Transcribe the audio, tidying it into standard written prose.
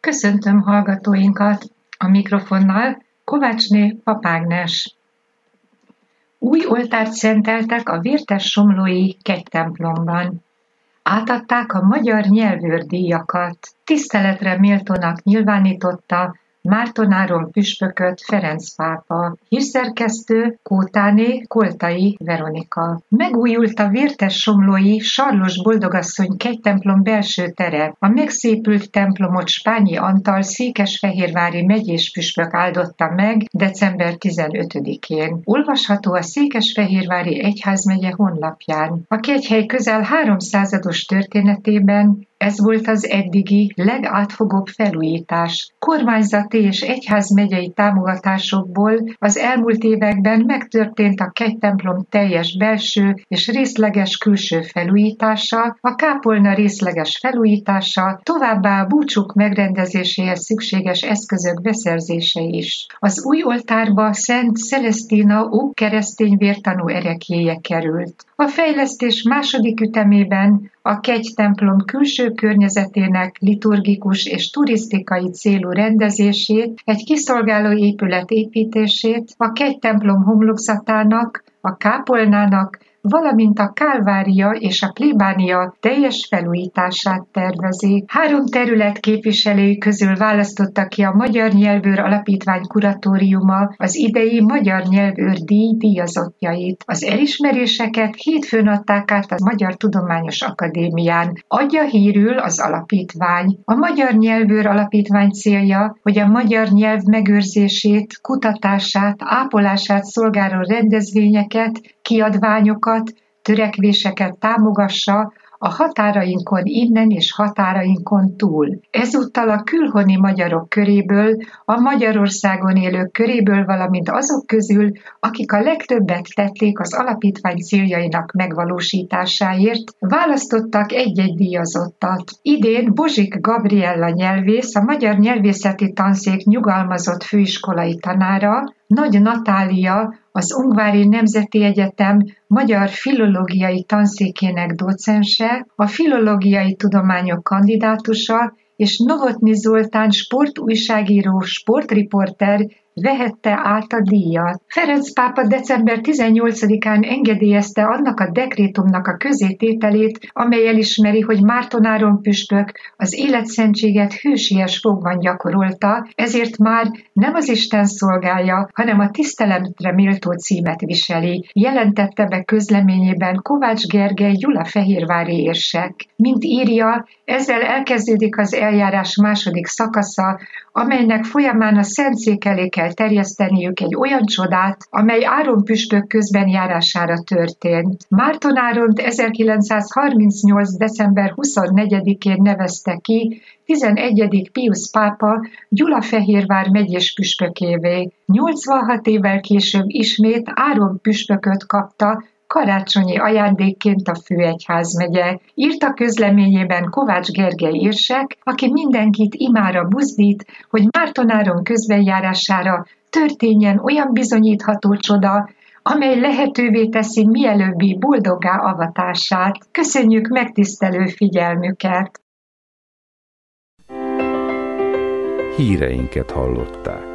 Köszöntöm hallgatóinkat! A mikrofonnal Kovácsné Papágnes. Új oltárt szenteltek a Vértessomlói kegytemplomban. Átadták a magyar nyelvőrdíjakat. Tiszteletre méltónak nyilvánította Márton Áron püspököt Ferenc pápa, hírszerkesztő Kótáné Koltai Veronika. Megújult a Vértessomlói Sarlós Boldogasszony kegytemplom belső tere. A megszépült templomot Spányi Antal székesfehérvári megyés püspök áldotta meg december 15-én. Olvasható a székesfehérvári egyházmegye honlapján. A kegyhely közel 300-as történetében ez volt az eddigi legátfogóbb felújítás. Kormányzati és egyházmegyei támogatásokból az elmúlt években megtörtént a kegytemplom teljes belső és részleges külső felújítása, a kápolna részleges felújítása, továbbá a búcsúk megrendezéséhez szükséges eszközök beszerzése is. Az új oltárba Szent Celestina ókeresztény vértanú ereklyéje került. A fejlesztés második ütemében a kegytemplom külső környezetének liturgikus és turisztikai célú rendezését, egy kiszolgáló épület építését, a kegytemplom homlokzatának, a kápolnának, valamint a Kálvária és a plébánia teljes felújítását tervezi. 3 terület képviselői közül választotta ki a Magyar Nyelvőr Alapítvány kuratóriuma az idei Magyar Nyelvőr díj díjazottjait. Az elismeréseket hétfőn adták át a Magyar Tudományos Akadémián. Adja hírül az alapítvány. A Magyar Nyelvőr Alapítvány célja, hogy a magyar nyelv megőrzését, kutatását, ápolását szolgáló rendezvényeket, kiadványokat, törekvéseket támogassa a határainkon innen és határainkon túl. Ezúttal a külhoni magyarok köréből, a Magyarországon élők köréből, valamint azok közül, akik a legtöbbet tették az alapítvány céljainak megvalósításáért, választottak egy-egy díjazottat. Idén Bozsik Gabriella nyelvész, a Magyar Nyelvészeti Tanszék nyugalmazott főiskolai tanára, Nagy Natália, az Ungvári Nemzeti Egyetem magyar filológiai tanszékének docense, a filológiai tudományok kandidátusa, és Novotny Zoltán sportújságíró, sportriporter vehette át a díjat. Ferenc pápa december 18-án engedélyezte annak a dekrétumnak a közzétételét, amely elismeri, hogy Márton Áron püspök az életszentséget hősies fogban gyakorolta, ezért már nem az Isten szolgálja, hanem a tiszteletre méltó címet viseli, jelentette be közleményében Kovács Gergely gyulafehérvári érsek. Mint írja, ezzel elkezdődik az eljárás második szakasza, amelynek folyamán a szentszék elé kell terjeszteniük egy olyan csodát, amely Áron püspök közbenjárására történt. Márton Áront 1938. december 24-én nevezte ki 11. Piusz pápa Gyulafehérvár megyés püspökévé. 86 évvel később ismét Áron püspököt kapta karácsonyi ajándékként a főegyházmegye. Írta közleményében Kovács Gergely érsek, aki mindenkit imára buzdít, hogy Márton Áron közbenjárására történjen olyan bizonyítható csoda, amely lehetővé teszi mielőbbi boldoggá avatását. Köszönjük megtisztelő figyelmüket! Híreinket hallották.